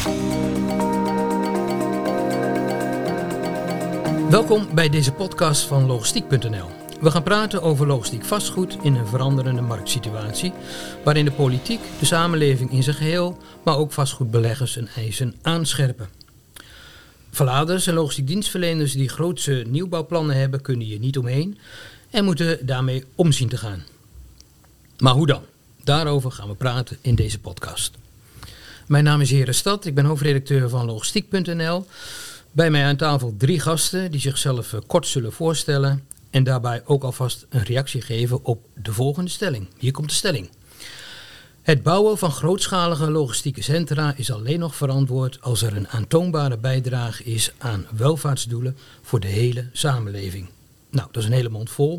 Welkom bij deze podcast van Logistiek.nl. We gaan praten over logistiek vastgoed in een veranderende marktsituatie, waarin de politiek, de samenleving in zijn geheel, maar ook vastgoedbeleggers hun eisen aanscherpen. Verladers en logistiek dienstverleners die grootse nieuwbouwplannen hebben, kunnen hier niet omheen en moeten daarmee omzien te gaan. Maar hoe dan? Daarover gaan we praten in deze podcast. Mijn naam is Hera Stad, ik ben hoofdredacteur van Logistiek.nl. Bij mij aan tafel 3 gasten die zichzelf kort zullen voorstellen en daarbij ook alvast een reactie geven op de volgende stelling. Hier komt de stelling. Het bouwen van grootschalige logistieke centra is alleen nog verantwoord als er een aantoonbare bijdrage is aan welvaartsdoelen voor de hele samenleving. Nou, dat is een hele mond vol.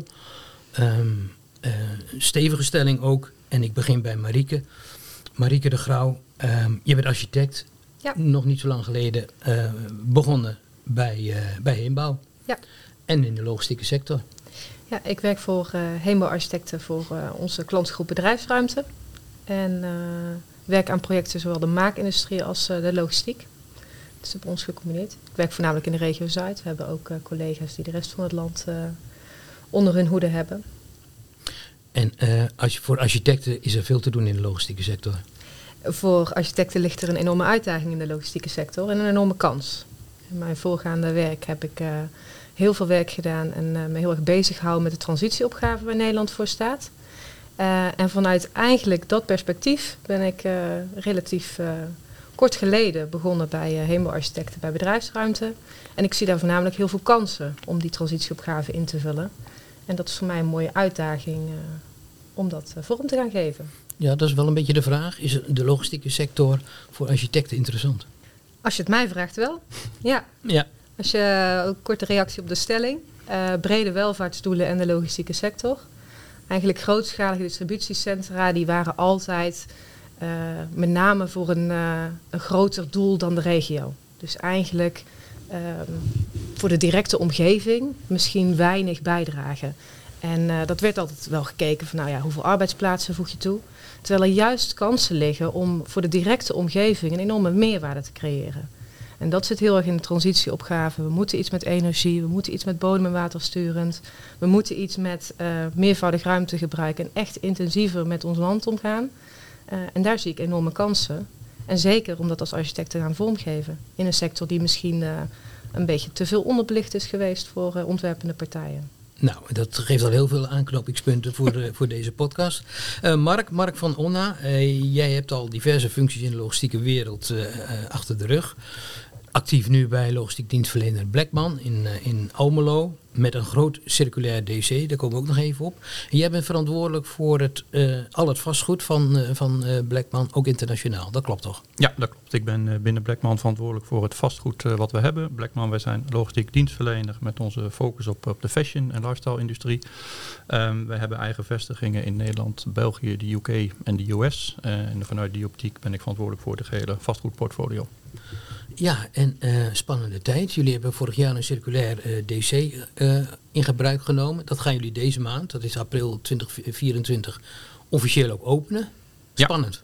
Stevige stelling ook. En ik begin bij Marieke. Marieke de Grauw, je bent architect. Ja. Nog niet zo lang geleden begonnen bij Heembouw. Ja. En in de logistieke sector. Ja, ik werk voor Heembouwarchitecten voor onze klantgroep bedrijfsruimte. En werk aan projecten zowel de maakindustrie als de logistiek. Dat is op ons gecombineerd. Ik werk voornamelijk in de regio Zuid. We hebben ook collega's die de rest van het land onder hun hoede hebben. En voor architecten is er veel te doen in de logistieke sector. Voor architecten ligt er een enorme uitdaging in de logistieke sector en een enorme kans. In mijn voorgaande werk heb ik heel veel werk gedaan en me heel erg bezig gehouden met de transitieopgave waar Nederland voor staat. En vanuit eigenlijk dat perspectief ben ik relatief kort geleden begonnen bij Heembouwarchitecten bij bedrijfsruimte. En ik zie daar voornamelijk heel veel kansen om die transitieopgave in te vullen. En dat is voor mij een mooie uitdaging om dat vorm te gaan geven. Ja, dat is wel een beetje de vraag. Is de logistieke sector voor architecten interessant? Als je het mij vraagt wel, ja. Ja. Als je ook korte reactie op de stelling. Brede welvaartsdoelen en de logistieke sector. Eigenlijk grootschalige distributiecentra die waren altijd met name voor een groter doel dan de regio. Dus eigenlijk voor de directe omgeving misschien weinig bijdragen. En dat werd altijd wel gekeken van hoeveel arbeidsplaatsen voeg je toe. Terwijl er juist kansen liggen om voor de directe omgeving een enorme meerwaarde te creëren. En dat zit heel erg in de transitieopgave. We moeten iets met energie, we moeten iets met bodem- en watersturend. We moeten iets met meervoudig ruimtegebruik en echt intensiever met ons land omgaan. En daar zie ik enorme kansen. En zeker om dat als architect te gaan vormgeven. In een sector die misschien een beetje te veel onderbelicht is geweest voor ontwerpende partijen. Nou, dat geeft al heel veel aanknopingspunten voor deze podcast. Mark van Onna, jij hebt al diverse functies in de logistieke wereld achter de rug. Actief nu bij logistiek dienstverlener Bleckmann in Almelo met een groot circulair DC, daar komen we ook nog even op. En jij bent verantwoordelijk voor al het vastgoed van Bleckmann, ook internationaal. Dat klopt toch? Ja, dat klopt. Ik ben binnen Bleckmann verantwoordelijk voor het vastgoed wat we hebben. Bleckmann, wij zijn logistiek dienstverlener met onze focus op de fashion- en lifestyle-industrie. Wij hebben eigen vestigingen in Nederland, België, de UK en de US. En vanuit die optiek ben ik verantwoordelijk voor de gehele vastgoedportfolio. Ja, en spannende tijd. Jullie hebben vorig jaar een circulair DC in gebruik genomen. Dat gaan jullie deze maand, dat is april 2024, officieel ook openen. Spannend.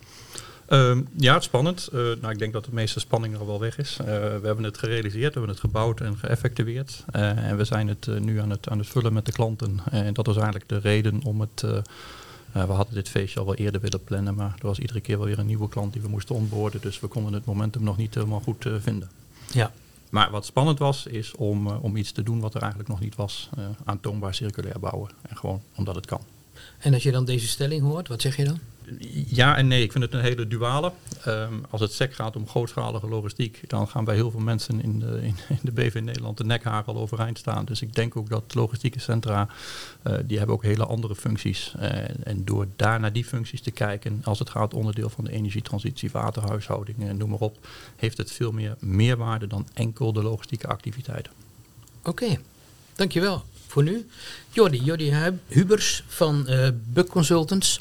Ja, het is spannend. Ik denk dat de meeste spanning er al wel weg is. We hebben het gerealiseerd, we hebben het gebouwd en geëffectueerd. En we zijn het nu aan het vullen met de klanten. En dat was eigenlijk de reden om het... we hadden dit feestje al wel eerder willen plannen, maar er was iedere keer wel weer een nieuwe klant die we moesten onboarden. Dus we konden het momentum nog niet helemaal goed vinden. Ja. Maar wat spannend was, is om iets te doen wat er eigenlijk nog niet was. Aantoonbaar circulair bouwen. En gewoon omdat het kan. En als je dan deze stelling hoort, wat zeg je dan? Ja en nee, ik vind het een hele duale. Als het SEC gaat om grootschalige logistiek, dan gaan bij heel veel mensen in de BV Nederland de nekharen al overeind staan. Dus ik denk ook dat logistieke centra, die hebben ook hele andere functies. En door daar naar die functies te kijken, als het gaat onderdeel van de energietransitie, waterhuishouding en noem maar op, heeft het veel meer meerwaarde dan enkel de logistieke activiteiten. Oké, dankjewel voor nu. Jordi Hubers van Buck Consultants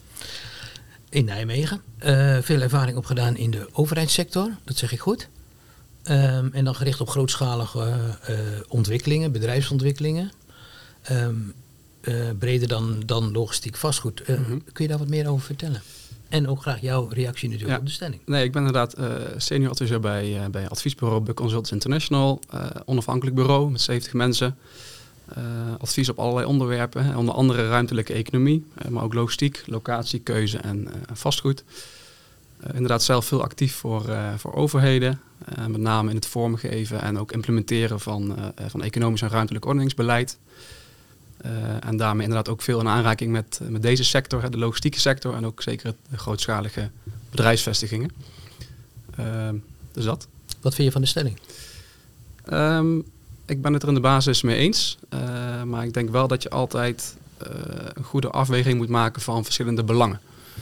in Nijmegen. Veel ervaring opgedaan in de overheidssector, dat zeg ik goed. En dan gericht op grootschalige ontwikkelingen, bedrijfsontwikkelingen. Breder dan logistiek vastgoed. Kun je daar wat meer over vertellen? En ook graag jouw reactie natuurlijk op de stelling. Nee, ik ben inderdaad senior adviseur bij adviesbureau Buck Consultants International. Onafhankelijk bureau met 70 mensen. Advies op allerlei onderwerpen, onder andere ruimtelijke economie, maar ook logistiek, locatiekeuze en vastgoed. Inderdaad zelf veel actief voor overheden, met name in het vormgeven en ook implementeren van economisch en ruimtelijk ordeningsbeleid. En daarmee inderdaad ook veel in aanraking met deze sector, de logistieke sector en ook zeker de grootschalige bedrijfsvestigingen. Dus dat. Wat vind je van de stelling? Ik ben het er in de basis mee eens. Maar ik denk wel dat je altijd een goede afweging moet maken van verschillende belangen.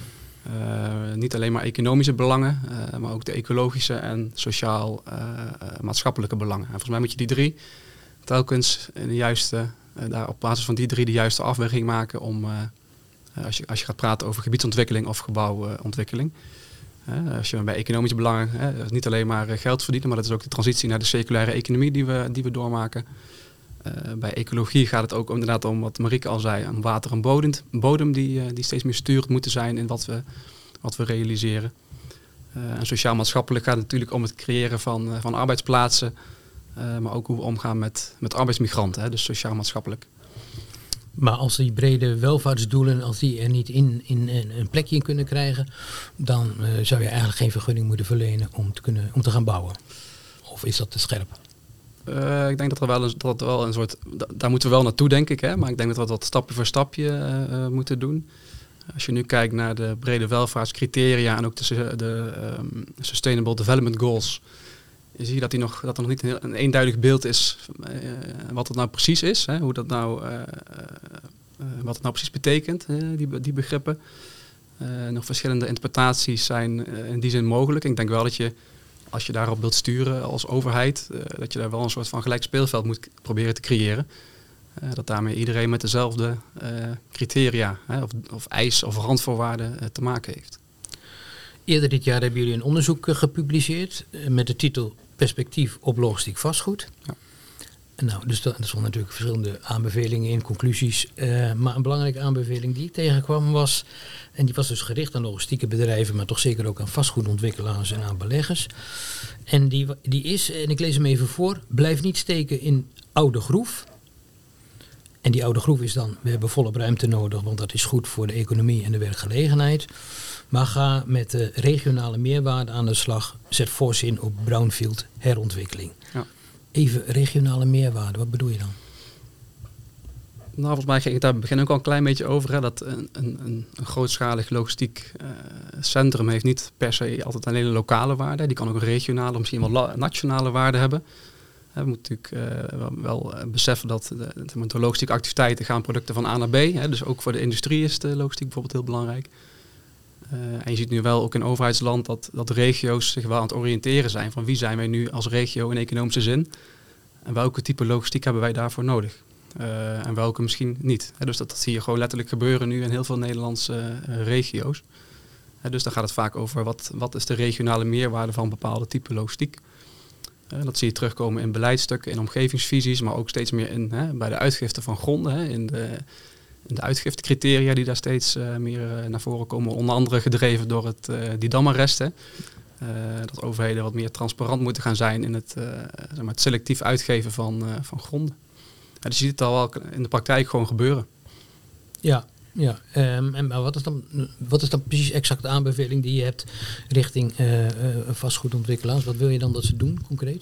Niet alleen maar economische belangen, maar ook de ecologische en sociaal-maatschappelijke belangen. En volgens mij moet je die drie telkens in de juiste, daar op basis van die drie de juiste afweging maken om, als je gaat praten over gebiedsontwikkeling of gebouwontwikkeling. Als je bij economische belangen, niet alleen maar geld verdienen, maar dat is ook de transitie naar de circulaire economie die we doormaken. Bij ecologie gaat het ook inderdaad om wat Marieke al zei, om water en bodem die steeds meer sturend moeten zijn in wat we realiseren. En sociaal-maatschappelijk gaat het natuurlijk om het creëren van arbeidsplaatsen, maar ook hoe we omgaan met arbeidsmigranten, dus sociaal-maatschappelijk. Maar als die brede welvaartsdoelen, als die er niet in een plekje in kunnen krijgen, dan zou je eigenlijk geen vergunning moeten verlenen om te gaan bouwen. Of is dat te scherp? Ik denk dat wel een soort, daar moeten we wel naartoe, denk ik. Hè? Maar ik denk dat we dat stapje voor stapje moeten doen. Als je nu kijkt naar de brede welvaartscriteria en ook de Sustainable Development Goals, zie je dat er nog niet een eenduidig beeld is wat het nou precies is. Hè? Wat het nou precies betekent, die begrippen. Nog verschillende interpretaties zijn in die zin mogelijk. Ik denk wel dat je, als je daarop wilt sturen als overheid, dat je daar wel een soort van gelijk speelveld moet proberen te creëren. Dat daarmee iedereen met dezelfde criteria of eis of randvoorwaarden te maken heeft. Eerder dit jaar hebben jullie een onderzoek gepubliceerd met de titel Perspectief op logistiek vastgoed. Ja. Nou, dus er stonden natuurlijk verschillende aanbevelingen in, conclusies. Maar een belangrijke aanbeveling die ik tegenkwam was, en die was dus gericht aan logistieke bedrijven, maar toch zeker ook aan vastgoedontwikkelaars en aan beleggers. En die is, en ik lees hem even voor, blijf niet steken in oude groef. En die oude groef is dan, we hebben volop ruimte nodig, want dat is goed voor de economie en de werkgelegenheid. Maar ga met de regionale meerwaarde aan de slag. Zet fors in op brownfield herontwikkeling. Ja. Even regionale meerwaarde, wat bedoel je dan? Nou, volgens mij ging ik daar begin ook al een klein beetje over. Hè, dat een grootschalig logistiek centrum heeft niet per se altijd alleen een lokale waarde. Die kan ook een regionale of misschien wel nationale waarde hebben. We moeten natuurlijk wel beseffen dat de logistieke activiteiten gaan producten van A naar B. Hè, dus ook voor de industrie is de logistiek bijvoorbeeld heel belangrijk. En je ziet nu wel ook in overheidsland dat regio's zich wel aan het oriënteren zijn van wie zijn wij nu als regio in economische zin en welke type logistiek hebben wij daarvoor nodig en welke misschien niet. Dus dat zie je gewoon letterlijk gebeuren nu in heel veel Nederlandse regio's. Dus dan gaat het vaak over wat is de regionale meerwaarde van bepaalde type logistiek. Dat zie je terugkomen in beleidsstukken, in omgevingsvisies, maar ook steeds meer bij de uitgifte van gronden, in de uitgiftecriteria die daar steeds meer naar voren komen. Onder andere gedreven door die damarrest. Dat overheden wat meer transparant moeten gaan zijn in het selectief uitgeven van gronden. Dus je ziet het al wel in de praktijk gewoon gebeuren. Ja. Maar wat is dan precies exact de aanbeveling die je hebt richting vastgoedontwikkelaars? Wat wil je dan dat ze doen, concreet?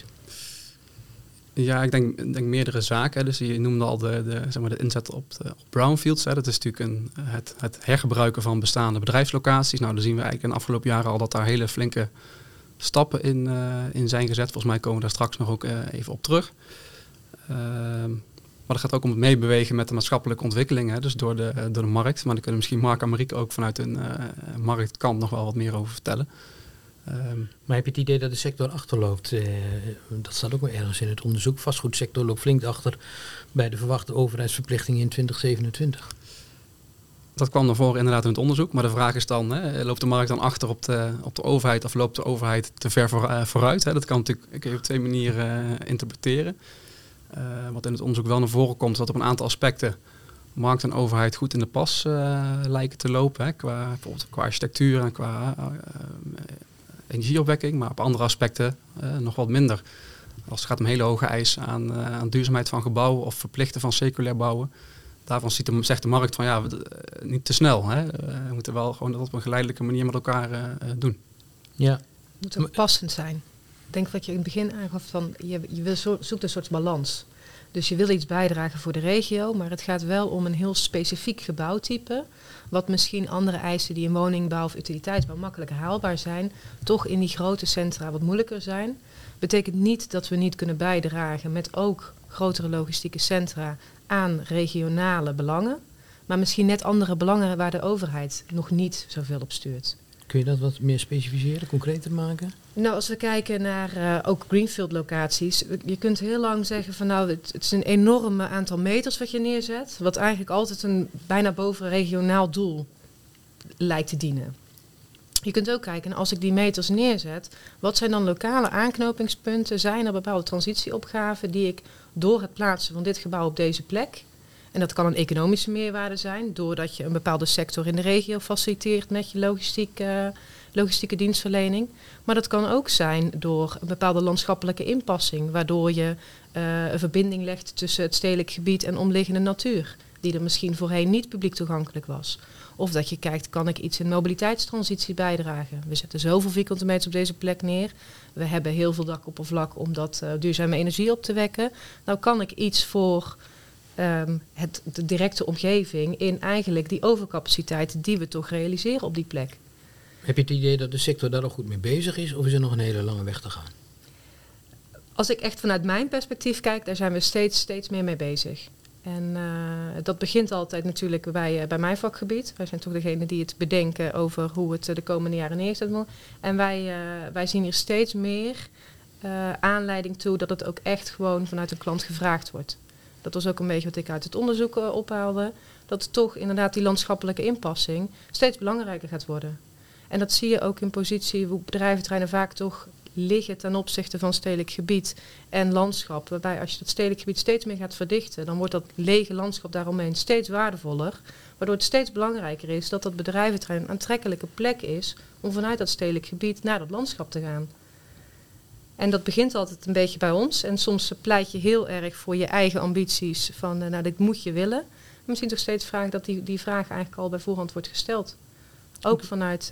Ja, ik denk meerdere zaken. Dus je noemde al de inzet op brownfields. Dat is natuurlijk het hergebruiken van bestaande bedrijfslocaties. Nou, dan zien we eigenlijk in de afgelopen jaren al dat daar hele flinke stappen in zijn gezet. Volgens mij komen we daar straks nog ook even op terug. Maar het gaat ook om het meebewegen met de maatschappelijke ontwikkelingen. Dus door de markt. Maar daar kunnen misschien Mark en Marieke ook vanuit een marktkant nog wel wat meer over vertellen. Maar heb je het idee dat de sector achterloopt? Dat staat ook wel ergens in het onderzoek. Vastgoedsector loopt flink achter bij de verwachte overheidsverplichtingen in 2027. Dat kwam naar voren inderdaad in het onderzoek. Maar de vraag is dan, loopt de markt dan achter op de overheid of loopt de overheid te ver vooruit? Dat kan natuurlijk op twee manieren interpreteren. Wat in het onderzoek wel naar voren komt, is dat op een aantal aspecten markt en overheid goed in de pas lijken te lopen. Hè, bijvoorbeeld qua architectuur en qua energieopwekking, maar op andere aspecten nog wat minder. Als het gaat om hele hoge eisen aan duurzaamheid van gebouwen of verplichten van circulair bouwen. Daarvan zegt de markt van niet te snel. Hè. We moeten wel gewoon dat op een geleidelijke manier met elkaar doen. Ja. Het moet ook passend zijn. Ik denk wat je in het begin aangaf van je zoekt een soort balans. Dus je wil iets bijdragen voor de regio, maar het gaat wel om een heel specifiek gebouwtype. Wat misschien andere eisen die in woningbouw of utiliteitsbouw makkelijker haalbaar zijn, toch in die grote centra wat moeilijker zijn. Betekent niet dat we niet kunnen bijdragen met ook grotere logistieke centra aan regionale belangen. Maar misschien net andere belangen waar de overheid nog niet zoveel op stuurt. Kun je dat wat meer specificeren, concreter maken? Nou, als we kijken naar ook greenfield locaties. Je kunt heel lang zeggen van het is een enorm aantal meters wat je neerzet. Wat eigenlijk altijd een bijna boven regionaal doel lijkt te dienen. Je kunt ook kijken, als ik die meters neerzet, wat zijn dan lokale aanknopingspunten? Zijn er bepaalde transitieopgaven die ik door het plaatsen van dit gebouw op deze plek, en dat kan een economische meerwaarde zijn, doordat je een bepaalde sector in de regio faciliteert met je logistieke dienstverlening. Maar dat kan ook zijn door een bepaalde landschappelijke inpassing, waardoor je een verbinding legt tussen het stedelijk gebied en omliggende natuur, die er misschien voorheen niet publiek toegankelijk was. Of dat je kijkt, kan ik iets in mobiliteitstransitie bijdragen? We zetten zoveel vierkante meters op deze plek neer. We hebben heel veel dakoppervlak om dat duurzame energie op te wekken. Nou kan ik iets voor de directe omgeving in eigenlijk die overcapaciteit die we toch realiseren op die plek. Heb je het idee dat de sector daar al goed mee bezig is of is er nog een hele lange weg te gaan? Als ik echt vanuit mijn perspectief kijk, daar zijn we steeds meer mee bezig. En dat begint altijd natuurlijk bij mijn vakgebied. Wij zijn toch degene die het bedenken over hoe het de komende jaren neergezet moet. En wij zien hier steeds meer aanleiding toe dat het ook echt gewoon vanuit een klant gevraagd wordt. Dat was ook een beetje wat ik uit het onderzoek ophaalde. Dat toch inderdaad die landschappelijke inpassing steeds belangrijker gaat worden. En dat zie je ook in positie hoe bedrijventerreinen vaak toch liggen ten opzichte van stedelijk gebied en landschap. Waarbij als je dat stedelijk gebied steeds meer gaat verdichten, dan wordt dat lege landschap daaromheen steeds waardevoller. Waardoor het steeds belangrijker is dat dat bedrijventerrein een aantrekkelijke plek is om vanuit dat stedelijk gebied naar dat landschap te gaan. En dat begint altijd een beetje bij ons. En soms pleit je heel erg voor je eigen ambities van dit moet je willen. Maar misschien toch steeds vragen dat die vraag eigenlijk al bij voorhand wordt gesteld. Ook vanuit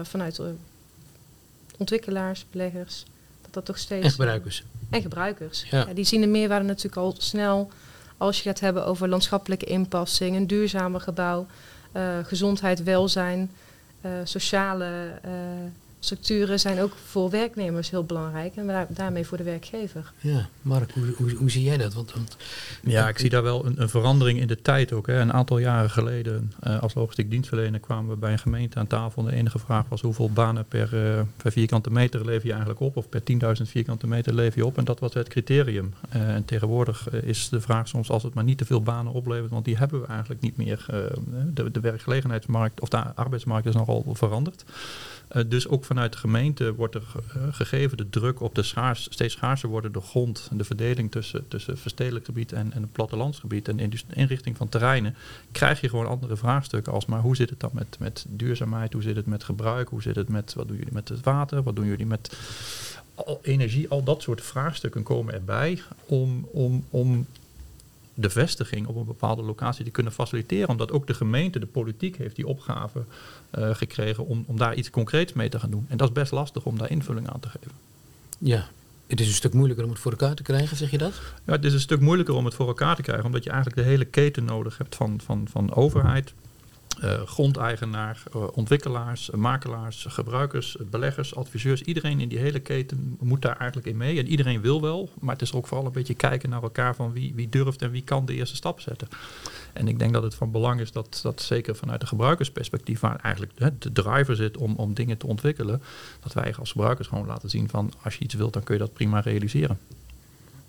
ontwikkelaars, beleggers. Dat toch steeds... En gebruikers. En gebruikers. Ja. Ja, die zien de meerwaarde natuurlijk al snel als je gaat hebben over landschappelijke inpassing, een duurzamer gebouw, gezondheid, welzijn, sociale structuren zijn ook voor werknemers heel belangrijk en daarmee voor de werkgever. Ja, Mark, hoe zie jij dat? Ja, ik zie daar wel een verandering in de tijd ook. Hè. Een aantal jaren geleden als logistiek dienstverlener kwamen we bij een gemeente aan tafel. De enige vraag was hoeveel banen per vierkante meter lever je eigenlijk op? Of per 10.000 vierkante meter lever je op? En dat was het criterium. En tegenwoordig is de vraag soms als het maar niet te veel banen oplevert, want die hebben we eigenlijk niet meer. De werkgelegenheidsmarkt of de arbeidsmarkt is nogal veranderd. Dus ook vanuit de gemeente wordt er gegeven de druk op de steeds schaarser wordende grond. De verdeling tussen verstedelijk gebied en het plattelandsgebied en inrichting van terreinen. Krijg je gewoon andere vraagstukken als maar hoe zit het dan met duurzaamheid? Hoe zit het met gebruik? Hoe zit het met wat doen jullie met het water? Wat doen jullie met energie? Al dat soort vraagstukken komen erbij om de vestiging op een bepaalde locatie te kunnen faciliteren. Omdat ook de gemeente, de politiek heeft die opgave gekregen om daar iets concreets mee te gaan doen. En dat is best lastig om daar invulling aan te geven. Ja, het is een stuk moeilijker om het voor elkaar te krijgen, zeg je dat? Ja, het is een stuk moeilijker om het voor elkaar te krijgen, omdat je eigenlijk de hele keten nodig hebt van overheid, grondeigenaar, ontwikkelaars, makelaars, gebruikers, beleggers, adviseurs. Iedereen in die hele keten moet daar eigenlijk in mee. En iedereen wil wel, maar het is ook vooral een beetje kijken naar elkaar van wie durft en wie kan de eerste stap zetten. En ik denk dat het van belang is dat zeker vanuit de gebruikersperspectief, waar eigenlijk de driver zit om dingen te ontwikkelen, dat wij als gebruikers gewoon laten zien van als je iets wilt, dan kun je dat prima realiseren.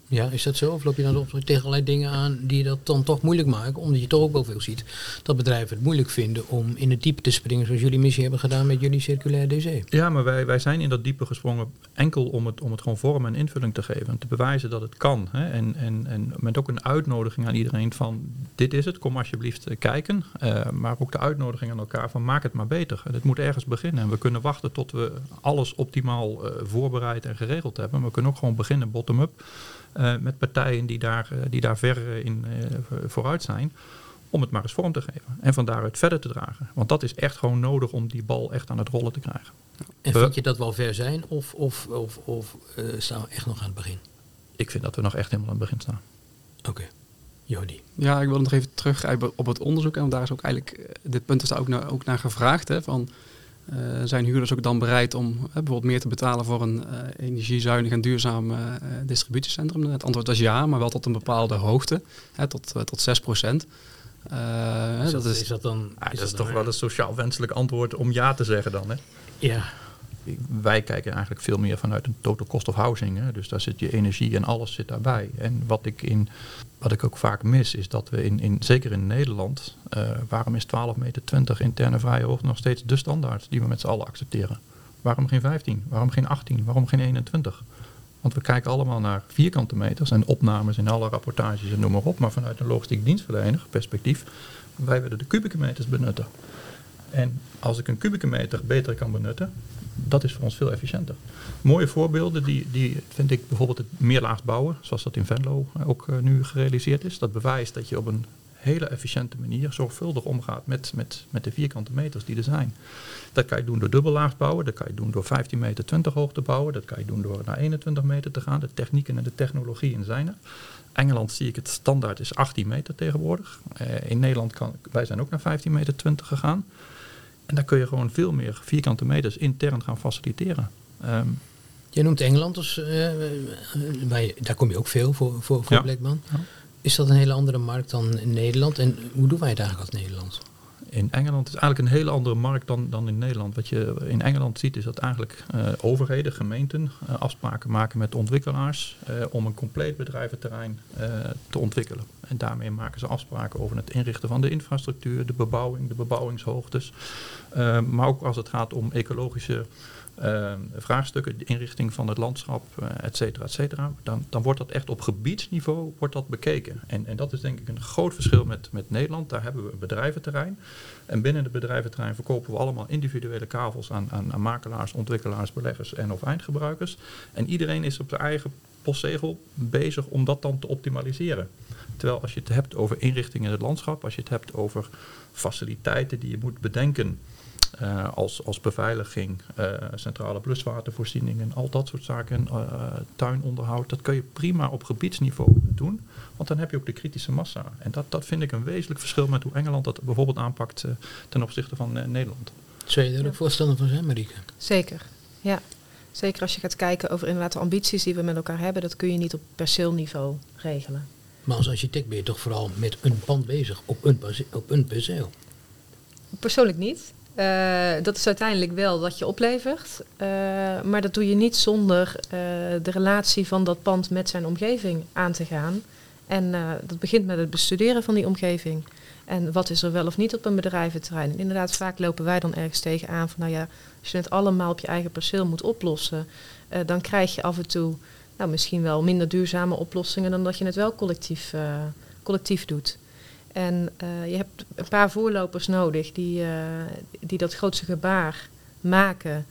Ja, is dat zo? Of loop je dan tegen allerlei dingen aan die dat dan toch moeilijk maken? Omdat je toch ook wel veel ziet dat bedrijven het moeilijk vinden om in het diepe te springen zoals jullie missie hebben gedaan met jullie circulair DC. Ja, maar wij zijn in dat diepe gesprongen enkel om het gewoon vorm en invulling te geven. En te bewijzen dat het kan. Hè? En met ook een uitnodiging aan iedereen van dit is het, kom alsjeblieft kijken. Maar ook de uitnodiging aan elkaar van maak het maar beter. Het moet ergens beginnen. En we kunnen wachten tot we alles optimaal voorbereid en geregeld hebben. Maar we kunnen ook gewoon beginnen bottom-up. Met partijen die daar ver in vooruit zijn, om het maar eens vorm te geven. En van daaruit verder te dragen. Want dat is echt gewoon nodig om die bal echt aan het rollen te krijgen. En vind je dat wel ver zijn of staan we echt nog aan het begin? Ik vind dat we nog echt helemaal aan het begin staan. Oké. Jody. Ja, ik wil nog even teruggrijpen op het onderzoek. En daar is ook eigenlijk, dit punt is daar ook naar gevraagd. Hè, van, zijn huurders ook dan bereid om bijvoorbeeld meer te betalen voor een energiezuinig en duurzaam distributiecentrum? Het antwoord is ja, maar wel tot een bepaalde hoogte, tot 6%. Is dat dan? Dat is toch wel een sociaal wenselijk antwoord om ja te zeggen dan, hè? Ja. Wij kijken eigenlijk veel meer vanuit een total cost of housing. Hè? Dus daar zit je energie en alles zit daarbij. En wat ik ook vaak mis is dat we zeker in Nederland, waarom is 12,20 meter interne vrije hoogte nog steeds de standaard die we met z'n allen accepteren? Waarom geen 15? Waarom geen 18? Waarom geen 21? Want we kijken allemaal naar vierkante meters en opnames in alle rapportages en noem maar op. Maar vanuit een logistiek dienstverlener perspectief, wij willen de kubieke meters benutten. En als ik een kubieke meter beter kan benutten, dat is voor ons veel efficiënter. Mooie voorbeelden, die vind ik bijvoorbeeld het meerlaags bouwen, zoals dat in Venlo ook nu gerealiseerd is. Dat bewijst dat je op een hele efficiënte manier zorgvuldig omgaat met de vierkante meters die er zijn. Dat kan je doen door dubbellaags bouwen, dat kan je doen door 15 meter 20 hoog te bouwen, dat kan je doen door naar 21 meter te gaan. De technieken en de technologieën zijn er. Engeland zie ik het standaard is 18 meter tegenwoordig. In Nederland wij zijn ook naar 15 meter 20 gegaan. En daar kun je gewoon veel meer vierkante meters intern gaan faciliteren. Je noemt Engeland, dus, daar kom je ook veel voor ja. Blackman. Ja. Is dat een hele andere markt dan in Nederland? En hoe doen wij het eigenlijk als Nederland? In Engeland is eigenlijk een hele andere markt dan in Nederland. Wat je in Engeland ziet is dat eigenlijk overheden, gemeenten afspraken maken met ontwikkelaars om een compleet bedrijventerrein te ontwikkelen. En daarmee maken ze afspraken over het inrichten van de infrastructuur, de bebouwing, de bebouwingshoogtes. Maar ook als het gaat om ecologische vraagstukken, de inrichting van het landschap, et cetera, dan wordt dat echt op gebiedsniveau bekeken. En dat is denk ik een groot verschil met Nederland. Daar hebben we een bedrijventerrein. En binnen het bedrijventerrein verkopen we allemaal individuele kavels aan makelaars, ontwikkelaars, beleggers en of eindgebruikers. En iedereen is op zijn eigen postzegel bezig om dat dan te optimaliseren. Terwijl als je het hebt over inrichting in het landschap, als je het hebt over faciliteiten die je moet bedenken, als beveiliging, centrale bluswatervoorziening en al dat soort zaken, tuinonderhoud, dat kun je prima op gebiedsniveau doen, want dan heb je ook de kritische massa. En dat vind ik een wezenlijk verschil met hoe Engeland dat bijvoorbeeld aanpakt ten opzichte van Nederland. Zou je daar ook voorstander van zijn, Marieke? Zeker, ja. Zeker als je gaat kijken over inderdaad de ambities die we met elkaar hebben, dat kun je niet op perceelniveau regelen. Maar als architect ben je toch vooral met een pand bezig, op een perceel? Persoonlijk niet. Dat is uiteindelijk wel wat je oplevert. Maar dat doe je niet zonder de relatie van dat pand met zijn omgeving aan te gaan. En dat begint met het bestuderen van die omgeving. En wat is er wel of niet op een bedrijventerrein? En inderdaad, vaak lopen wij dan ergens tegenaan van, nou ja, als je het allemaal op je eigen perceel moet oplossen, dan krijg je af en toe misschien wel minder duurzame oplossingen dan dat je het wel collectief doet. En je hebt een paar voorlopers nodig die dat grootste gebaar maken.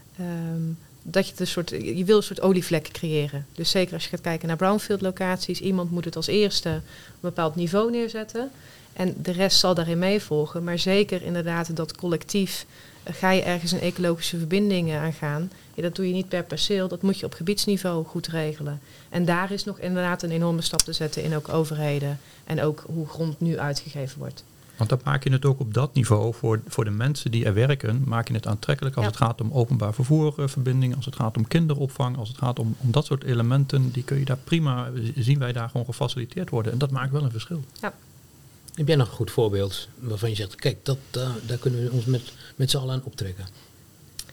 Dat je wil een soort olievlek creëren. Dus zeker als je gaat kijken naar brownfield locaties. Iemand moet het als eerste op een bepaald niveau neerzetten. En de rest zal daarin meevolgen. Maar zeker inderdaad dat collectief ga je ergens een ecologische verbinding aangaan. Ja, dat doe je niet per perceel. Dat moet je op gebiedsniveau goed regelen. En daar is nog inderdaad een enorme stap te zetten in ook overheden. En ook hoe grond nu uitgegeven wordt. Want dan maak je het ook op dat niveau voor de mensen die er werken, maak je het aantrekkelijk als het gaat om openbaar vervoerverbindingen, als het gaat om kinderopvang, als het gaat om dat soort elementen, die kun je daar prima, zien wij daar gewoon gefaciliteerd worden. En dat maakt wel een verschil. Ja. Heb jij nog een goed voorbeeld waarvan je zegt, kijk, daar kunnen we ons met z'n allen aan optrekken?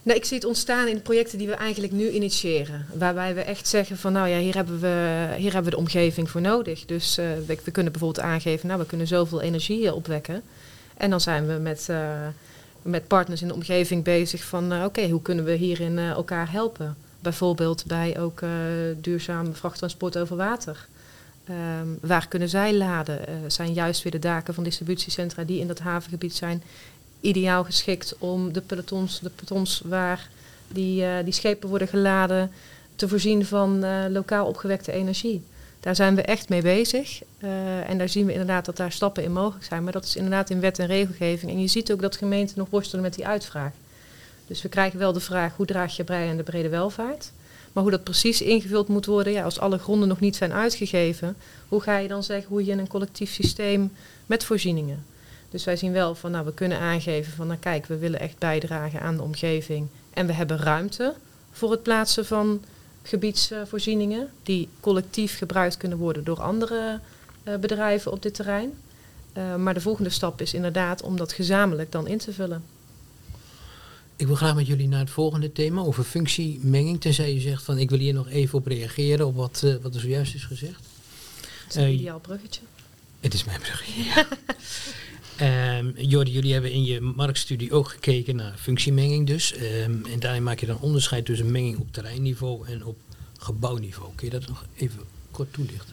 Nou, ik zie het ontstaan in de projecten die we eigenlijk nu initiëren. Waarbij we echt zeggen van nou ja, hier hebben we de omgeving voor nodig. Dus we kunnen bijvoorbeeld aangeven, nou we kunnen zoveel energie opwekken. En dan zijn we met partners in de omgeving bezig van oké, hoe kunnen we hierin elkaar helpen? Bijvoorbeeld bij ook duurzaam vrachttransport over water. Waar kunnen zij laden? Zijn juist weer de daken van distributiecentra die in dat havengebied zijn ideaal geschikt om de pelotons waar die schepen worden geladen te voorzien van lokaal opgewekte energie. Daar zijn we echt mee bezig. En daar zien we inderdaad dat daar stappen in mogelijk zijn. Maar dat is inderdaad in wet en regelgeving. En je ziet ook dat gemeenten nog worstelen met die uitvraag. Dus we krijgen wel de vraag, hoe draag je bij aan de brede welvaart? Maar hoe dat precies ingevuld moet worden, ja, als alle gronden nog niet zijn uitgegeven, hoe ga je dan zeggen hoe je in een collectief systeem met voorzieningen? Dus wij zien wel van, nou, we kunnen aangeven van, nou kijk, we willen echt bijdragen aan de omgeving. En we hebben ruimte voor het plaatsen van gebiedsvoorzieningen die collectief gebruikt kunnen worden door andere bedrijven op dit terrein. Maar de volgende stap is inderdaad om dat gezamenlijk dan in te vullen. Ik wil graag met jullie naar het volgende thema over functiemenging. Tenzij je zegt van ik wil hier nog even op reageren op wat er zojuist is gezegd. Het is een ideaal bruggetje. Het is mijn bruggetje, ja. Jordi, jullie hebben in je marktstudie ook gekeken naar functiemenging dus. En daarin maak je dan onderscheid tussen menging op terreinniveau en op gebouwniveau. Kun je dat nog even kort toelichten?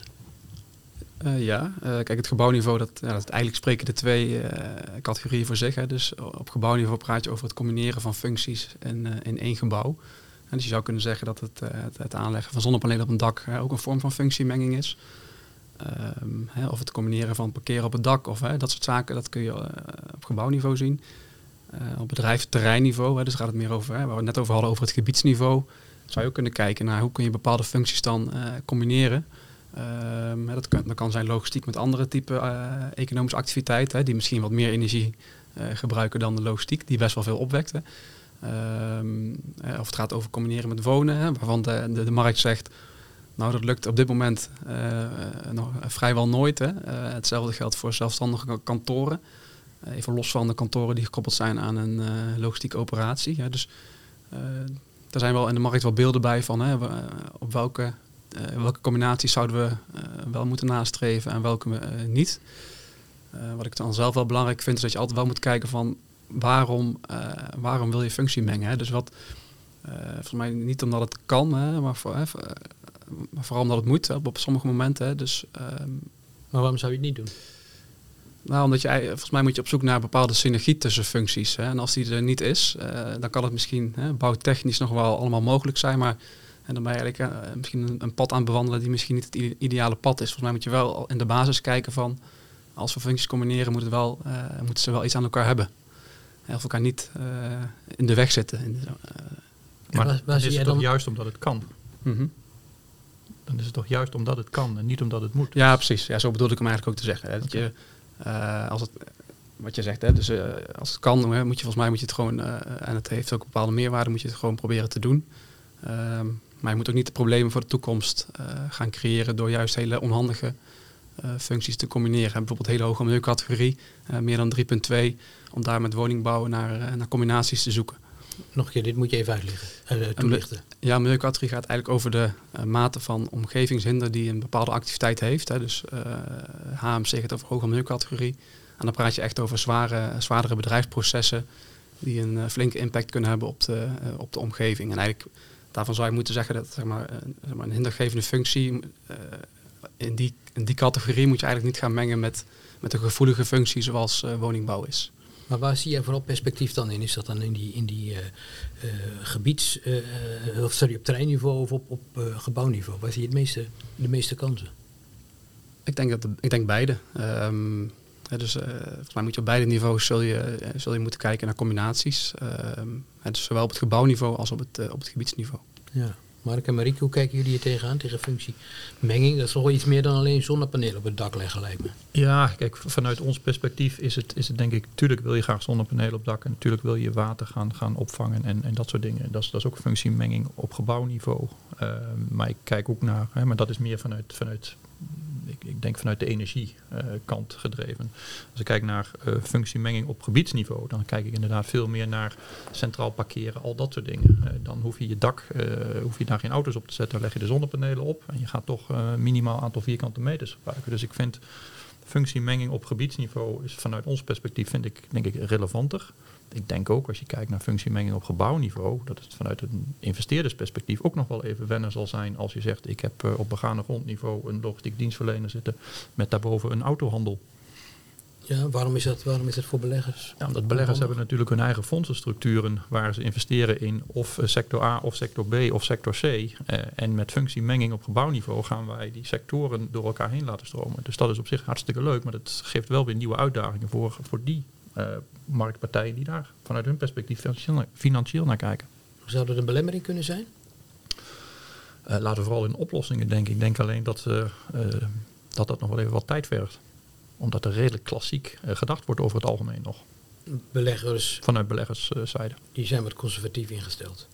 Kijk, het gebouwniveau, dat eigenlijk spreken de twee categorieën voor zich. Hè. Dus op gebouwniveau praat je over het combineren van functies in één gebouw. En dus je zou kunnen zeggen dat het aanleggen van zonnepanelen op een dak ook een vorm van functiemenging is. Of het combineren van parkeren op het dak of dat soort zaken, dat kun je op gebouwniveau zien. Op bedrijf-terreinniveau, dus gaat het meer over, waar we het net over hadden, over het gebiedsniveau. Zou je ook kunnen kijken naar hoe kun je bepaalde functies dan combineren. Dat kan zijn logistiek met andere type economische activiteiten, die misschien wat meer energie gebruiken dan de logistiek, die best wel veel opwekt. Of het gaat over combineren met wonen, waarvan de markt zegt, nou dat lukt op dit moment nog vrijwel nooit. Hetzelfde geldt voor zelfstandige kantoren. Even los van de kantoren die gekoppeld zijn aan een logistieke operatie. Dus er zijn wel in de markt wel beelden bij van op welke combinaties zouden we wel moeten nastreven en welke niet. Wat ik dan zelf wel belangrijk vind, is dat je altijd wel moet kijken van waarom wil je functie mengen. Dus volgens mij niet omdat het kan, maar vooral omdat het moet op sommige momenten. Maar waarom zou je het niet doen? Nou, omdat volgens mij moet je op zoek naar een bepaalde synergie tussen functies. En als die er niet is, dan kan het misschien bouwtechnisch nog wel allemaal mogelijk zijn, maar en dan ben je eigenlijk misschien een pad aan bewandelen die misschien niet het ideale pad is. Volgens mij moet je wel in de basis kijken van, als we functies combineren, moeten ze wel iets aan elkaar hebben. Of elkaar niet in de weg zitten. Maar dan is het toch juist omdat het kan? Mm-hmm. Dan is het toch juist omdat het kan en niet omdat het moet? Ja, precies. Ja, zo bedoel ik hem eigenlijk ook te zeggen. Hè. Dat je, wat je zegt, dus als het kan, moet je het gewoon, en het heeft ook een bepaalde meerwaarde, moet je het gewoon proberen te doen. Maar je moet ook niet de problemen voor de toekomst gaan creëren door juist hele onhandige functies te combineren. Bijvoorbeeld hele hoge milieucategorie, meer dan 3,2, om daar met woningbouw naar combinaties te zoeken. Nog een keer, dit moet je even uitleggen, toelichten. Ja, milieucategorie gaat eigenlijk over de mate van omgevingshinder die een bepaalde activiteit heeft. Dus HMC gaat over hoge milieucategorie. En dan praat je echt over zwaardere bedrijfsprocessen die een flinke impact kunnen hebben op de omgeving. En eigenlijk daarvan zou je moeten zeggen dat een hindergevende functie in die categorie moet je eigenlijk niet gaan mengen met een gevoelige functie zoals woningbouw is. Maar waar zie jij vooral perspectief dan in? Is dat dan in die op terreinniveau of op gebouwniveau? Waar zie je de meeste kansen? Ik denk beide. Volgens mij moet je op beide niveaus zul je moeten kijken naar combinaties. Dus zowel op het gebouwniveau als op het gebiedsniveau. Ja. Mark en Marieke, hoe kijken jullie hier tegenaan, tegen functiemenging? Dat is toch wel iets meer dan alleen zonnepanelen op het dak leggen, lijkt me. Ja, kijk, vanuit ons perspectief is het denk ik, tuurlijk wil je graag zonnepanelen op het dak en natuurlijk wil je water gaan opvangen en dat soort dingen. Dat is ook functiemenging op gebouwniveau. Maar ik kijk ook naar, maar dat is meer vanuit ik denk vanuit de energiekant gedreven. Als ik kijk naar functiemenging op gebiedsniveau, dan kijk ik inderdaad veel meer naar centraal parkeren, al dat soort dingen. Dan hoef je je dak, hoef je daar geen auto's op te zetten, dan leg je de zonnepanelen op en je gaat toch minimaal aantal vierkante meters gebruiken. Dus ik vind functiemenging op gebiedsniveau is vanuit ons perspectief, denk ik relevanter. Ik denk ook, als je kijkt naar functiemenging op gebouwniveau, dat het vanuit een investeerdersperspectief ook nog wel even wennen zal zijn als je zegt, ik heb op begane grondniveau een logistiek dienstverlener zitten met daarboven een autohandel. Ja, waarom is dat voor beleggers? Ja, omdat beleggers hebben natuurlijk hun eigen fondsenstructuren waar ze investeren in of sector A of sector B of sector C. En met functiemenging op gebouwniveau gaan wij die sectoren door elkaar heen laten stromen. Dus dat is op zich hartstikke leuk, maar dat geeft wel weer nieuwe uitdagingen voor die marktpartijen die daar vanuit hun perspectief financieel naar kijken. Zou dat een belemmering kunnen zijn? Laten we vooral in oplossingen denken. Ik denk alleen dat dat nog wel even wat tijd vergt. Omdat er redelijk klassiek gedacht wordt over het algemeen nog. Beleggers. Vanuit beleggerszijde. Die zijn wat conservatief ingesteld.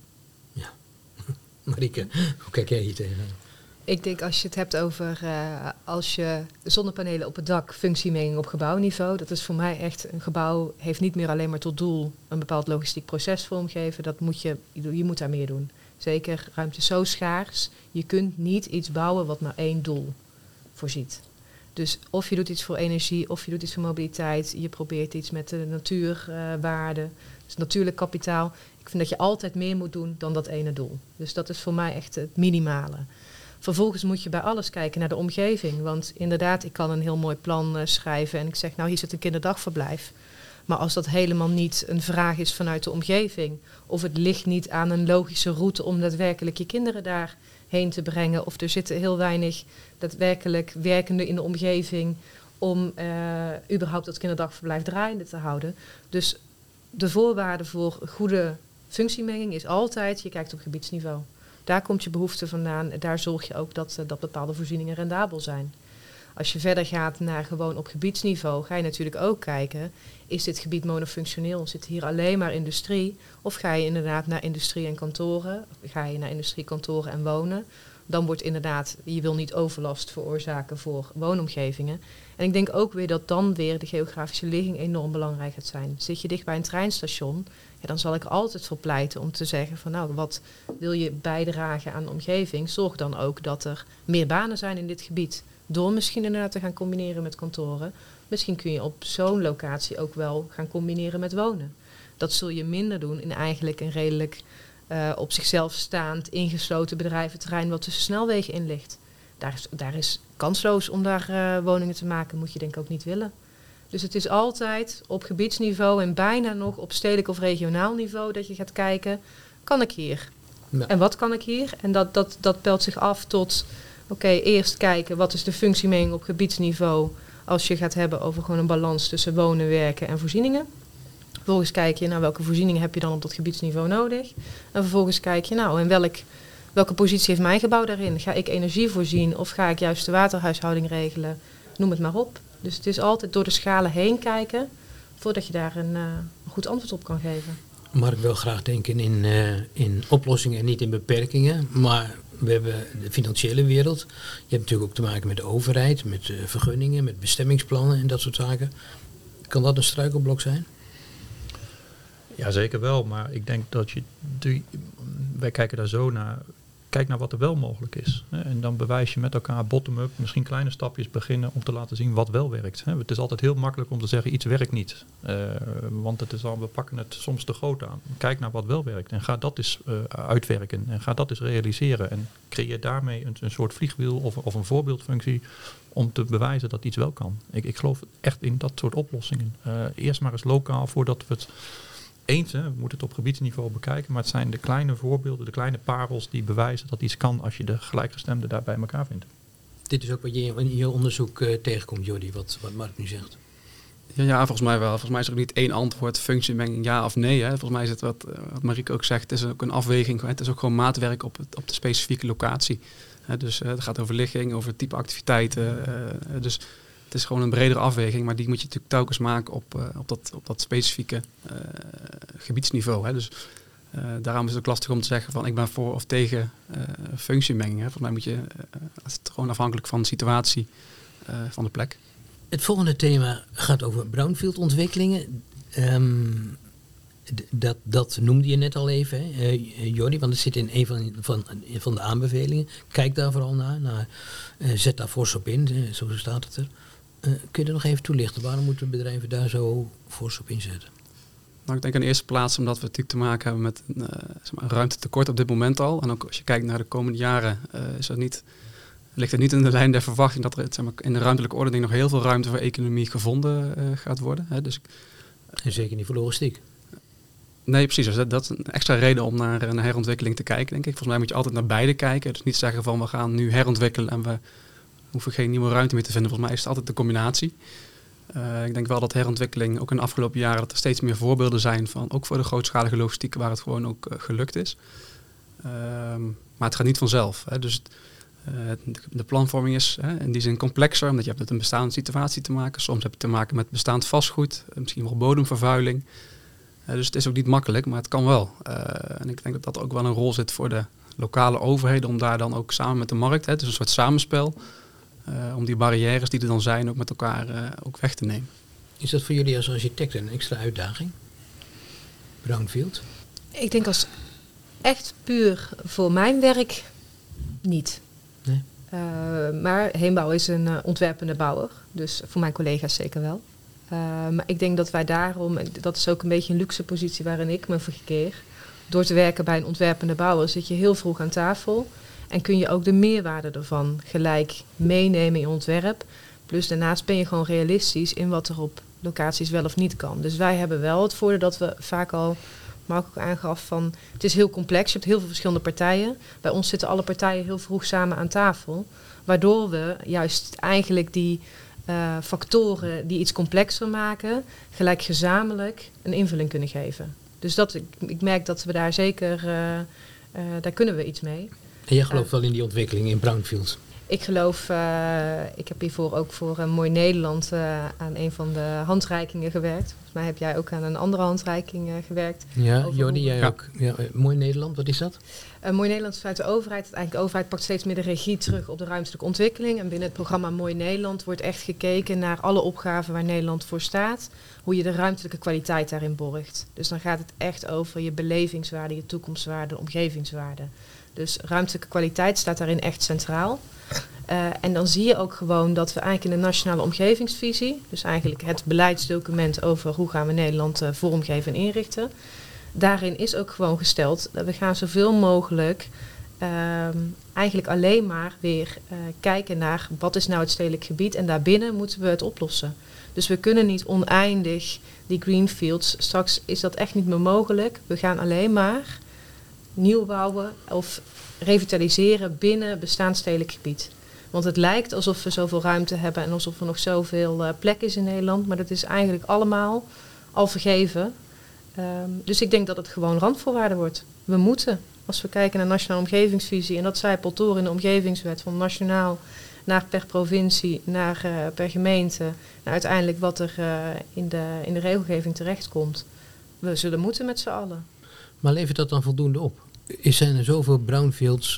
Ja. Marieke, hoe kijk jij hier tegenaan? Ik denk als je het hebt over als je zonnepanelen op het dak, functiemenging op gebouwniveau. Dat is voor mij echt, een gebouw heeft niet meer alleen maar tot doel een bepaald logistiek proces vormgeven. Dat je moet daar meer doen. Zeker, ruimte is zo schaars. Je kunt niet iets bouwen wat maar één doel voorziet. Dus of je doet iets voor energie, of je doet iets voor mobiliteit. Je probeert iets met de natuurwaarde, dus natuurlijk kapitaal. Ik vind dat je altijd meer moet doen dan dat ene doel. Dus dat is voor mij echt het minimale. Vervolgens moet je bij alles kijken naar de omgeving. Want inderdaad, ik kan een heel mooi plan schrijven en ik zeg, nou hier zit een kinderdagverblijf. Maar als dat helemaal niet een vraag is vanuit de omgeving, of het ligt niet aan een logische route om daadwerkelijk je kinderen daarheen te brengen, of er zitten heel weinig daadwerkelijk werkenden in de omgeving om überhaupt dat kinderdagverblijf draaiende te houden. Dus de voorwaarde voor goede functiemenging is altijd, je kijkt op gebiedsniveau. Daar komt je behoefte vandaan. Daar zorg je ook dat bepaalde voorzieningen rendabel zijn. Als je verder gaat naar gewoon op gebiedsniveau, ga je natuurlijk ook kijken, is dit gebied monofunctioneel? Zit hier alleen maar industrie? Of ga je inderdaad naar industrie en kantoren? Ga je naar industrie, kantoren en wonen? Dan wordt inderdaad, je wil niet overlast veroorzaken voor woonomgevingen. En ik denk ook weer dat dan weer de geografische ligging enorm belangrijk gaat zijn. Zit je dicht bij een treinstation, ja, dan zal ik altijd voor pleiten om te zeggen van nou, wat wil je bijdragen aan de omgeving? Zorg dan ook dat er meer banen zijn in dit gebied. Door misschien inderdaad te gaan combineren met kantoren. Misschien kun je op zo'n locatie ook wel gaan combineren met wonen. Dat zul je minder doen in eigenlijk een redelijk op zichzelf staand, ingesloten bedrijventerrein wat tussen snelwegen in ligt. Daar is kansloos om daar woningen te maken, moet je denk ik ook niet willen. Dus het is altijd op gebiedsniveau en bijna nog op stedelijk of regionaal niveau dat je gaat kijken, kan ik hier? Ja. En wat kan ik hier? En dat pelt zich af tot, oké, eerst kijken wat is de functiemenging op gebiedsniveau als je gaat hebben over gewoon een balans tussen wonen, werken en voorzieningen. Vervolgens kijk je naar welke voorzieningen heb je dan op dat gebiedsniveau nodig. En vervolgens kijk je nou, en welke positie heeft mijn gebouw daarin? Ga ik energie voorzien of ga ik juist de waterhuishouding regelen? Noem het maar op. Dus het is altijd door de schalen heen kijken voordat je daar een goed antwoord op kan geven. Mark wil graag denken in oplossingen en niet in beperkingen. Maar we hebben de financiële wereld. Je hebt natuurlijk ook te maken met de overheid, met vergunningen, met bestemmingsplannen en dat soort zaken. Kan dat een struikelblok zijn? Ja, zeker wel. Maar ik denk dat wij kijken daar zo naar. Kijk naar wat er wel mogelijk is. En dan bewijs je met elkaar bottom-up, misschien kleine stapjes beginnen om te laten zien wat wel werkt. Het is altijd heel makkelijk om te zeggen iets werkt niet. Want we pakken het soms te groot aan. Kijk naar wat wel werkt en ga dat eens uitwerken. En ga dat eens realiseren. En creëer daarmee een soort vliegwiel of een voorbeeldfunctie om te bewijzen dat iets wel kan. Ik geloof echt in dat soort oplossingen. Eerst maar eens lokaal voordat we het eens, we moeten het op gebiedsniveau bekijken, maar het zijn de kleine voorbeelden, de kleine parels die bewijzen dat iets kan als je de gelijkgestemden daar bij elkaar vindt. Dit is ook wat je in je onderzoek tegenkomt, Jordi, wat Mark nu zegt. Ja, volgens mij wel. Volgens mij is er ook niet één antwoord, functiemenging ja of nee. Hè. Volgens mij is het wat Marieke ook zegt, het is ook een afweging. Het is ook gewoon maatwerk op de specifieke locatie. Dus het gaat over ligging, over type activiteiten. Dus het is gewoon een bredere afweging, maar die moet je natuurlijk telkens maken op dat specifieke gebiedsniveau. Hè. Dus daarom is het ook lastig om te zeggen van ik ben voor of tegen functiemenging. Hè. Volgens mij moet je het is gewoon afhankelijk van de situatie van de plek. Het volgende thema gaat over brownfield-ontwikkelingen. Dat noemde je net al even, Jordi, want het zit in een van de aanbevelingen. Kijk daar vooral naar. Zet daar fors op in, zo staat het er. Kun je er nog even toelichten? Waarom moeten bedrijven daar zo fors op inzetten? Nou, ik denk in de eerste plaats omdat we natuurlijk te maken hebben met een ruimtetekort op dit moment al. En ook als je kijkt naar de komende jaren ligt het niet in de lijn der verwachting dat er in de ruimtelijke ordening nog heel veel ruimte voor economie gevonden gaat worden. Hè. Dus, en zeker niet voor logistiek. Nee, precies. Dus dat is een extra reden om naar een herontwikkeling te kijken, denk ik. Volgens mij moet je altijd naar beide kijken. Dus niet zeggen van we gaan nu herontwikkelen en we hoeven geen nieuwe ruimte meer te vinden. Volgens mij is het altijd de combinatie. Ik denk wel dat herontwikkeling ook in de afgelopen jaren dat er steeds meer voorbeelden zijn van ook voor de grootschalige logistiek waar het gewoon ook gelukt is. Maar het gaat niet vanzelf. Hè. Dus de planvorming is in die zin complexer, omdat je hebt met een bestaande situatie te maken. Soms heb je te maken met bestaand vastgoed, misschien wel bodemvervuiling. Dus het is ook niet makkelijk, maar het kan wel. En ik denk dat dat ook wel een rol zit voor de lokale overheden om daar dan ook samen met de markt, het is een soort samenspel, om die barrières die er dan zijn ook met elkaar ook weg te nemen. Is dat voor jullie als architecten een extra uitdaging? Brownfield? Ik denk als echt puur voor mijn werk niet. Nee? Maar Heembouw is een ontwerpende bouwer, dus voor mijn collega's zeker wel. Maar ik denk dat wij daarom, en dat is ook een beetje een luxe positie waarin ik me verkeer, door te werken bij een ontwerpende bouwer zit je heel vroeg aan tafel en kun je ook de meerwaarde ervan gelijk meenemen in je ontwerp. Plus daarnaast ben je gewoon realistisch in wat er op locaties wel of niet kan. Dus wij hebben wel het voordeel dat we vaak al, Mark ook aangaf, van het is heel complex, je hebt heel veel verschillende partijen. Bij ons zitten alle partijen heel vroeg samen aan tafel, waardoor we juist eigenlijk die factoren die iets complexer maken, gelijk gezamenlijk een invulling kunnen geven. Dus ik merk dat we daar zeker, daar kunnen we iets mee. En jij gelooft wel in die ontwikkeling in brownfield? Ik geloof, ik heb hiervoor ook voor Mooi Nederland aan een van de handreikingen gewerkt. Volgens mij heb jij ook aan een andere handreiking gewerkt. Ja, Jordi, jij ook. Ja, Mooi Nederland, wat is dat? Mooi Nederland is vanuit de overheid. De overheid pakt steeds meer de regie terug op de ruimtelijke ontwikkeling. En binnen het programma Mooi Nederland wordt echt gekeken naar alle opgaven waar Nederland voor staat. Hoe je de ruimtelijke kwaliteit daarin borgt. Dus dan gaat het echt over je belevingswaarde, je toekomstwaarde, omgevingswaarde. Dus ruimtelijke kwaliteit staat daarin echt centraal. En dan zie je ook gewoon dat we eigenlijk in de nationale omgevingsvisie, dus eigenlijk het beleidsdocument over hoe gaan we Nederland vormgeven en inrichten, daarin is ook gewoon gesteld dat we gaan zoveel mogelijk eigenlijk alleen maar weer kijken naar wat is nou het stedelijk gebied en daarbinnen moeten we het oplossen. Dus we kunnen niet oneindig die greenfields, straks is dat echt niet meer mogelijk. We gaan alleen maar nieuw bouwen of revitaliseren binnen bestaand stedelijk gebied. Want het lijkt alsof we zoveel ruimte hebben en alsof er nog zoveel plek is in Nederland. Maar dat is eigenlijk allemaal al vergeven. Dus ik denk dat het gewoon randvoorwaarde wordt. We moeten, als we kijken naar nationale omgevingsvisie, en dat zei Paul Toren in de omgevingswet, van nationaal naar per provincie, naar per gemeente, naar uiteindelijk wat er in de regelgeving terechtkomt. We zullen moeten met z'n allen. Maar levert dat dan voldoende op? Zijn er zoveel brownfields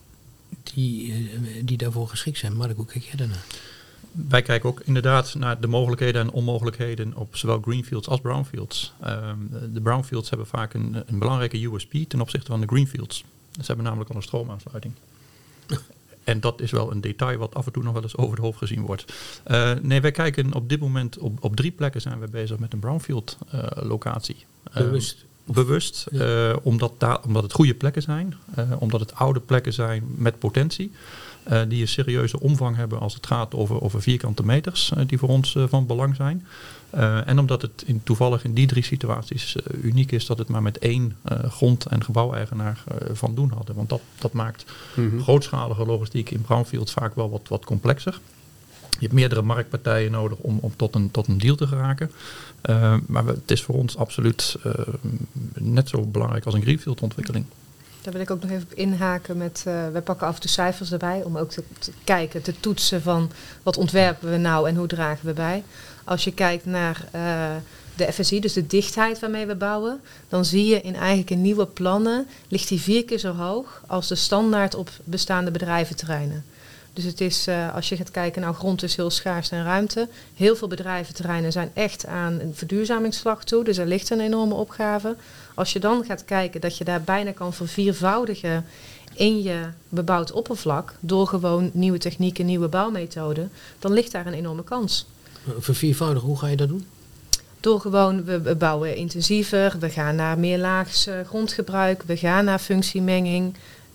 die daarvoor geschikt zijn? Mark, hoe kijk jij daarnaar? Wij kijken ook inderdaad naar de mogelijkheden en onmogelijkheden op zowel greenfields als brownfields. De brownfields hebben vaak een belangrijke USP ten opzichte van de greenfields. Ze hebben namelijk al een stroomaansluiting. En dat is wel een detail wat af en toe nog wel eens over het hoofd gezien wordt. Nee, wij kijken op dit moment op 3 plekken zijn we bezig met een brownfield locatie. Bewust, omdat het goede plekken zijn, omdat het oude plekken zijn met potentie, die een serieuze omvang hebben als het gaat over vierkante meters, die voor ons van belang zijn. En omdat het toevallig in die 3 situaties uniek is dat het maar met 1 grond- en gebouweigenaar van doen hadden. Want dat maakt grootschalige logistiek in brownfields vaak wel wat complexer. Je hebt meerdere marktpartijen nodig om tot een deal te geraken. Maar het is voor ons absoluut net zo belangrijk als een greenfield ontwikkeling. Daar wil ik ook nog even op inhaken met, wij pakken af en toe cijfers erbij om ook te kijken, te toetsen van wat ontwerpen we nou en hoe dragen we bij. Als je kijkt naar de FSI, dus de dichtheid waarmee we bouwen, dan zie je in nieuwe plannen ligt die 4 keer zo hoog als de standaard op bestaande bedrijventerreinen. Dus het is, als je gaat kijken, nou grond is heel schaars en ruimte. Heel veel bedrijventerreinen zijn echt aan een verduurzamingsslag toe. Dus er ligt een enorme opgave. Als je dan gaat kijken dat je daar bijna kan verviervoudigen in je bebouwd oppervlak, door gewoon nieuwe technieken, nieuwe bouwmethoden, dan ligt daar een enorme kans. Verviervoudigen, hoe ga je dat doen? Door gewoon, we bouwen intensiever, we gaan naar meerlaags grondgebruik, we gaan naar functiemenging.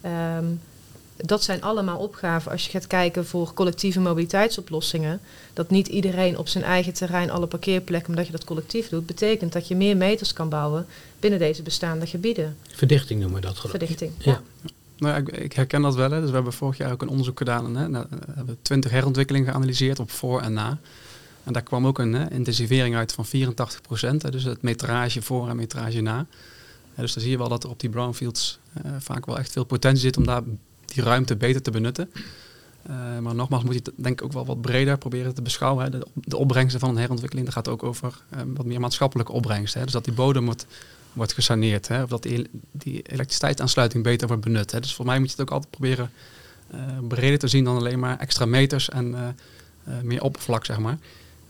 Dat zijn allemaal opgaven als je gaat kijken voor collectieve mobiliteitsoplossingen. Dat niet iedereen op zijn eigen terrein alle parkeerplekken, omdat je dat collectief doet, betekent dat je meer meters kan bouwen binnen deze bestaande gebieden. Verdichting noemen we dat geloof ik. Verdichting, ja. Nou, ik herken dat wel. Hè. Dus we hebben vorig jaar ook een onderzoek gedaan. Hè. We hebben 20 herontwikkelingen geanalyseerd op voor en na. En daar kwam ook een intensivering uit van 84%. Dus het metrage voor en metrage na. Dus dan zie je wel dat er op die brownfields vaak wel echt veel potentie zit om daar die ruimte beter te benutten. Maar nogmaals moet je het denk ik ook wel wat breder proberen te beschouwen. Hè. De opbrengsten van een herontwikkeling, dat gaat ook over wat meer maatschappelijke opbrengsten. Hè. Dus dat die bodem wordt gesaneerd. Hè. Of dat die elektriciteitsaansluiting beter wordt benut. Hè. Dus voor mij moet je het ook altijd proberen breder te zien dan alleen maar extra meters en meer oppervlak, zeg maar.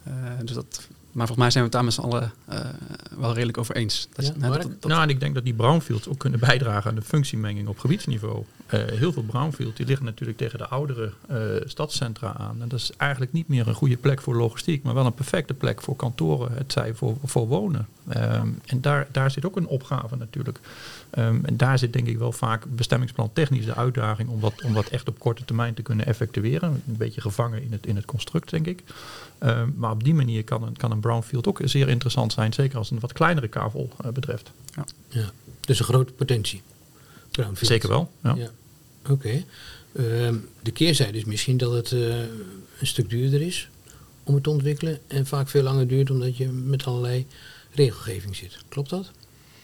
Maar volgens mij zijn we het daar met z'n allen wel redelijk over eens. En ik denk dat die brownfields ook kunnen bijdragen aan de functiemenging op gebiedsniveau. Heel veel brownfields die liggen natuurlijk tegen de oudere stadscentra aan. En dat is eigenlijk niet meer een goede plek voor logistiek, maar wel een perfecte plek voor kantoren, het zij voor wonen. En daar zit ook een opgave natuurlijk. En daar zit denk ik wel vaak bestemmingsplan technisch de uitdaging om dat echt op korte termijn te kunnen effectueren. Een beetje gevangen in het construct, denk ik. Maar op die manier kan een brownfield ook zeer interessant zijn, zeker als een wat kleinere kavel betreft. Ja, dus een grote potentie. Brownfield. Zeker wel. Ja. Oké. De keerzijde is misschien dat het een stuk duurder is om het te ontwikkelen en vaak veel langer duurt omdat je met allerlei regelgeving zit. Klopt dat?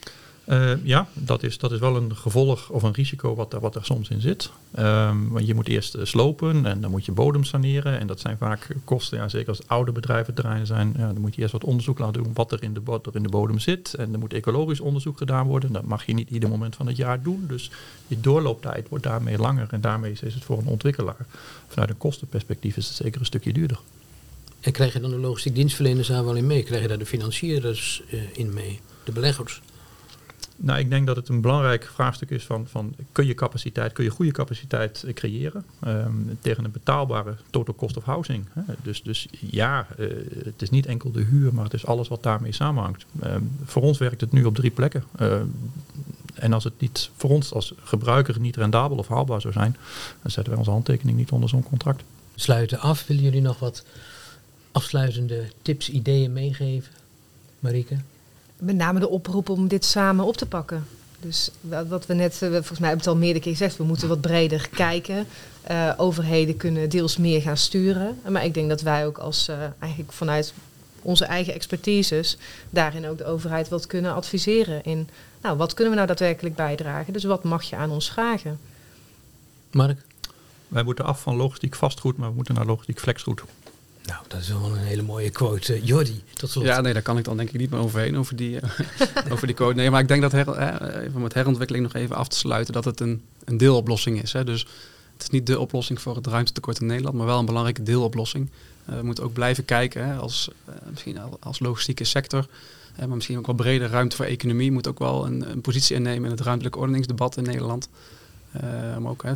Ja, dat is wel een gevolg of een risico wat er soms in zit. Want je moet eerst slopen en dan moet je bodem saneren. En dat zijn vaak kosten, ja, zeker als het oude bedrijventerreinen zijn. Ja, dan moet je eerst wat onderzoek laten doen wat er in de bodem zit. En er moet ecologisch onderzoek gedaan worden. Dat mag je niet ieder moment van het jaar doen. Dus je doorlooptijd wordt daarmee langer. En daarmee is het voor een ontwikkelaar, vanuit een kostenperspectief, is het zeker een stukje duurder. En krijg je dan de logistiek dienstverleners daar wel in mee? Krijg je daar de financierders in mee? De beleggers? Nou, ik denk dat het een belangrijk vraagstuk is van kun je goede capaciteit creëren tegen een betaalbare total cost of housing. Hè? Dus ja, het is niet enkel de huur, maar het is alles wat daarmee samenhangt. Voor ons werkt het nu op 3 plekken. En als het niet voor ons als gebruiker niet rendabel of haalbaar zou zijn, dan zetten wij onze handtekening niet onder zo'n contract. Sluiten af. Willen jullie nog wat afsluitende tips, ideeën meegeven, Marieke? Met name de oproep om dit samen op te pakken. Dus wat we net, volgens mij hebben we het al meerdere keer gezegd, we moeten wat breder kijken. Overheden kunnen deels meer gaan sturen. Maar ik denk dat wij ook als eigenlijk vanuit onze eigen expertises daarin ook de overheid wat kunnen adviseren in, nou, wat kunnen we nou daadwerkelijk bijdragen? Dus wat mag je aan ons vragen? Mark? Wij moeten af van logistiek vastgoed, maar we moeten naar logistiek flexgoed. Nou, dat is wel een hele mooie quote. Jordi, tot slot. Ja, nee, daar kan ik dan denk ik niet meer overheen, over die quote. Nee, maar ik denk dat, even met herontwikkeling nog even af te sluiten, dat het een deeloplossing is. Hè. Dus het is niet de oplossing voor het ruimtetekort in Nederland, maar wel een belangrijke deeloplossing. We moeten ook blijven kijken, hè, misschien als logistieke sector, maar misschien ook wel breder ruimte voor economie. Moet ook wel een positie innemen in het ruimtelijk ordeningsdebat in Nederland. Maar ook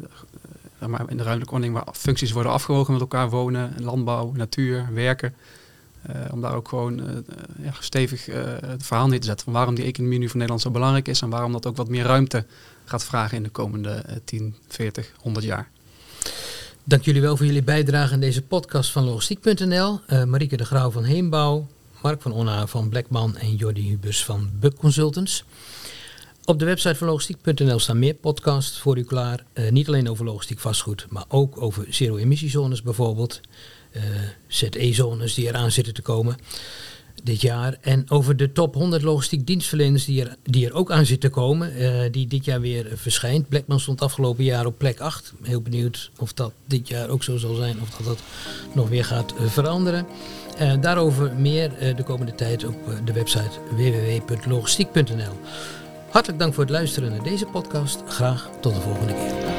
maar in de ruimtelijke ordening waar functies worden afgewogen met elkaar, wonen, landbouw, natuur, werken. Om daar ook gewoon stevig het verhaal neer te zetten van waarom die economie nu voor Nederland zo belangrijk is en waarom dat ook wat meer ruimte gaat vragen in de komende 10, 40, 100 jaar. Dank jullie wel voor jullie bijdrage aan deze podcast van Logistiek.nl. Marieke de Grauw van Heembouw, Mark van Onna van Blackman en Jordi Hubus van Buck Consultants. Op de website van Logistiek.nl staan meer podcasts voor u klaar. Niet alleen over logistiek vastgoed, maar ook over zero-emissiezones bijvoorbeeld. ZE-zones die eraan zitten te komen dit jaar. En over de top 100 logistiek dienstverleners die er ook aan zitten te komen. Die dit jaar weer verschijnt. Blackman stond afgelopen jaar op plek 8. Heel benieuwd of dat dit jaar ook zo zal zijn. Of dat nog weer gaat veranderen. Daarover meer de komende tijd op de website www.logistiek.nl. Hartelijk dank voor het luisteren naar deze podcast. Graag tot de volgende keer.